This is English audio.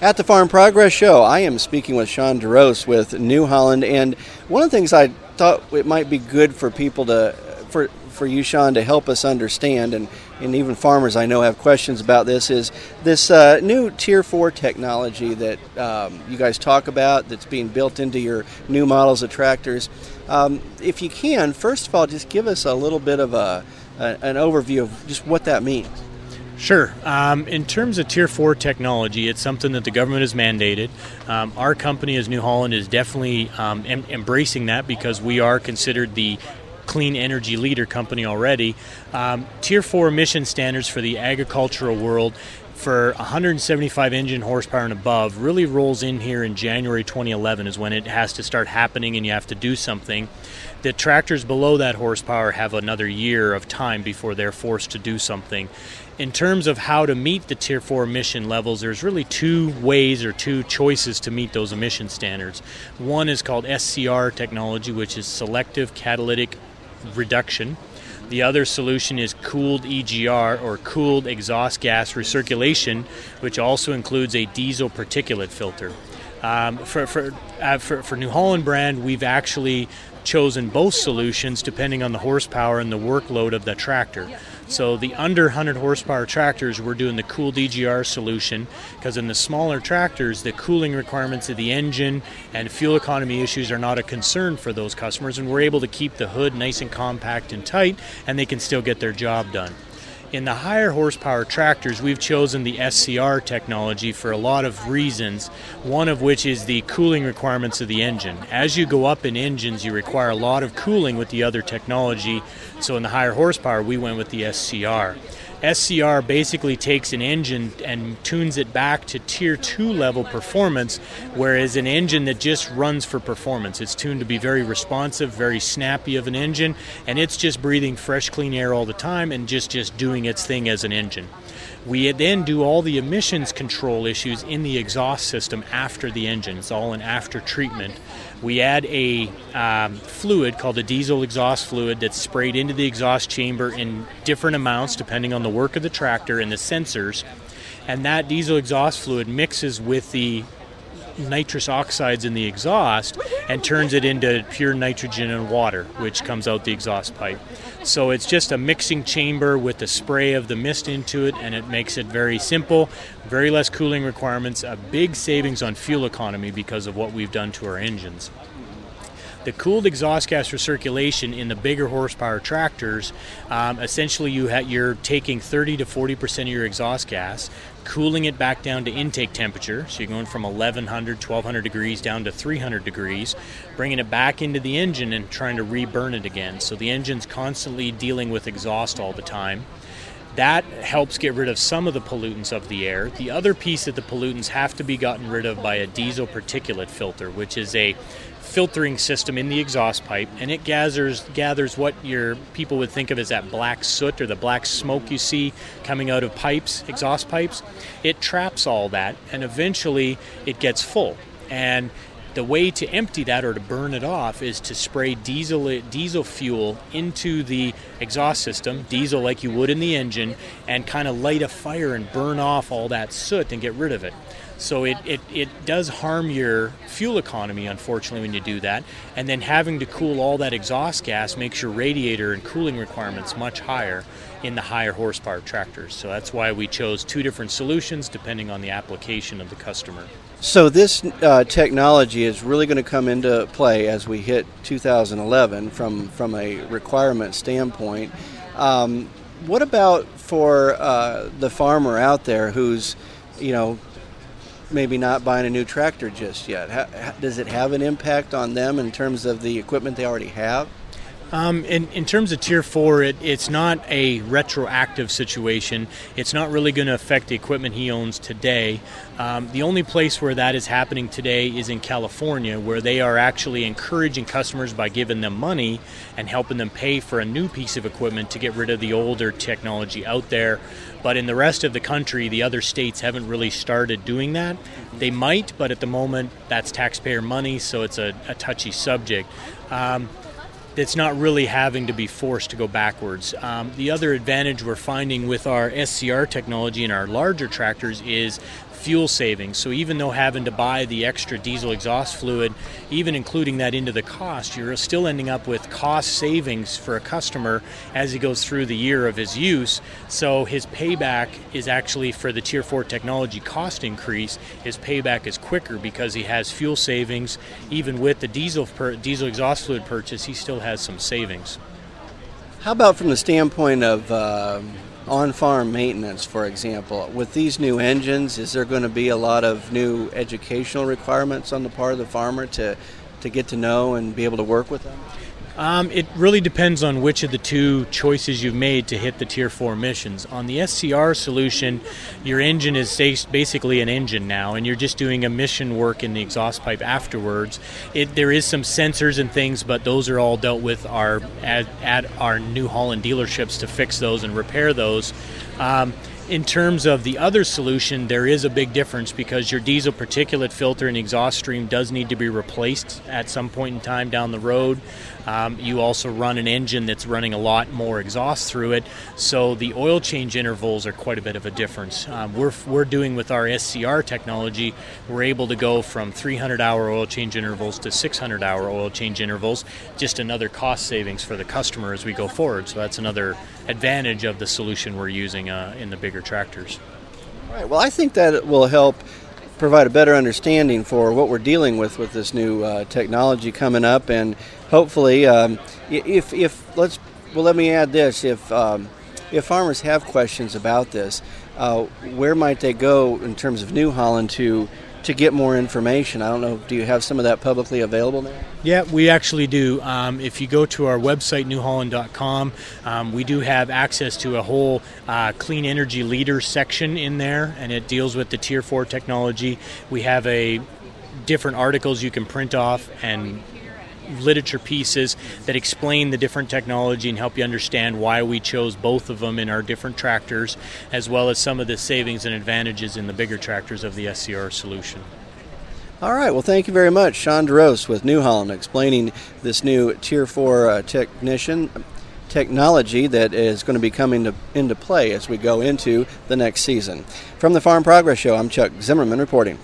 At the Farm Progress Show, I am speaking with Sean DeRose with New Holland, and one of the things I thought it might be good for people for you, Sean, to help us understand, and even farmers I know have questions about this, is this new Tier 4 technology that you guys talk about that's being built into your new models of tractors. If you can, first of all, just give us a little bit of an overview of just what that means. Sure. In terms of Tier 4 technology, it's something that the government has mandated. Our company as New Holland is definitely embracing that because we are considered the clean energy leader company already. Tier 4 emission standards for the agricultural world for 175 engine horsepower and above really rolls in here in January 2011 is when it has to start happening and you have to do something. The tractors below that horsepower have another year of time before they're forced to do something. In terms of how to meet the Tier 4 emission levels, there's really two ways or two choices to meet those emission standards. One is called SCR technology, which is selective catalytic reduction. The other solution is cooled EGR, or cooled exhaust gas recirculation, which also includes a diesel particulate filter. For New Holland brand, we've actually chosen both solutions depending on the horsepower and the workload of the tractor. So the under 100 horsepower tractors, we're doing the cooled EGR solution, because in the smaller tractors, the cooling requirements of the engine and fuel economy issues are not a concern for those customers, and we're able to keep the hood nice and compact and tight, and they can still get their job done. In the higher horsepower tractors, we've chosen the SCR technology for a lot of reasons, one of which is the cooling requirements of the engine. As you go up in engines, you require a lot of cooling with the other technology, so in the higher horsepower, we went with the SCR. SCR basically takes an engine and tunes it back to Tier 2 level performance, whereas an engine that just runs for performance. It's tuned to be very responsive, very snappy of an engine, and it's just breathing fresh, clean air all the time and just doing its thing as an engine. We then do all the emissions control issues in the exhaust system after the engine. It's all an after treatment. We add a fluid called a diesel exhaust fluid that's sprayed into the exhaust chamber in different amounts depending on the work of the tractor and the sensors. And that diesel exhaust fluid mixes with the nitrous oxides in the exhaust and turns it into pure nitrogen and water, which comes out the exhaust pipe. So it's just a mixing chamber with the spray of the mist into it, and it makes it very simple, very less cooling requirements, a big savings on fuel economy because of what we've done to our engines. The cooled exhaust gas recirculation in the bigger horsepower tractors, essentially you're taking 30 to 40% of your exhaust gas, cooling it back down to intake temperature, so you're going from 1100, 1200 degrees down to 300 degrees, bringing it back into the engine and trying to re-burn it again. So the engine's constantly dealing with exhaust all the time. That helps get rid of some of the pollutants of the air. The other piece of the pollutants have to be gotten rid of by a diesel particulate filter, which is a filtering system in the exhaust pipe, and it gathers what your people would think of as that black soot or the black smoke you see coming out of pipes, exhaust pipes. It traps all that, and eventually it gets full. And the way to empty that or to burn it off is to spray diesel fuel into the exhaust system, diesel like you would in the engine, and kind of light a fire and burn off all that soot and get rid of it. So it does harm your fuel economy, unfortunately, when you do that. And then having to cool all that exhaust gas makes your radiator and cooling requirements much higher in the higher horsepower tractors. So that's why we chose two different solutions depending on the application of the customer. So this technology is really going to come into play as we hit 2011 from a requirement standpoint. What about for the farmer out there who's, maybe not buying a new tractor just yet? Does it have an impact on them in terms of the equipment they already have? In terms of Tier 4, it's not a retroactive situation. It's not really going to affect the equipment he owns today. The only place where that is happening today is in California, where they are actually encouraging customers by giving them money and helping them pay for a new piece of equipment to get rid of the older technology out there. But in the rest of the country, the other states haven't really started doing that. They might, but at the moment, that's taxpayer money, so it's a touchy subject. It's not really having to be forced to go backwards. The other advantage we're finding with our SCR technology in our larger tractors is fuel savings. So even though having to buy the extra diesel exhaust fluid, even including that into the cost, you're still ending up with cost savings for a customer as he goes through the year of his use. So his payback is actually, for the Tier 4 technology cost increase, his payback is quicker because he has fuel savings. Even with the diesel exhaust fluid purchase, he still has some savings. How about from the standpoint of on-farm maintenance, for example? With these new engines, is there going to be a lot of new educational requirements on the part of the farmer to get to know and be able to work with them? It really depends on which of the two choices you've made to hit the Tier 4 emissions. On the SCR solution, your engine is basically an engine now, and you're just doing emission work in the exhaust pipe afterwards. There is some sensors and things, but those are all dealt with at our New Holland dealerships to fix those and repair those. In terms of the other solution, there is a big difference because your diesel particulate filter and exhaust stream does need to be replaced at some point in time down the road. You also run an engine that's running a lot more exhaust through it, so the oil change intervals are quite a bit of a difference. We're doing with our SCR technology, we're able to go from 300-hour oil change intervals to 600-hour oil change intervals, just another cost savings for the customer as we go forward. So that's another advantage of the solution we're using in the bigger tractors. All right. Well, I think that it will help provide a better understanding for what we're dealing with this new technology coming up, and hopefully, let me add this: if farmers have questions about this, where might they go in terms of New Holland to get more information? I don't know. Do you have some of that publicly available now? Yeah, we actually do. If you go to our website, newholland.com, we do have access to a whole clean energy leader section in there, and it deals with the Tier 4 technology. We have different articles you can print off and literature pieces that explain the different technology and help you understand why we chose both of them in our different tractors, as well as some of the savings and advantages in the bigger tractors of the SCR solution. All right. Well, thank you very much, Sean DeRose with New Holland, explaining this new Tier 4 technology that is going to be coming into play as we go into the next season. From the Farm Progress Show, I'm Chuck Zimmerman reporting.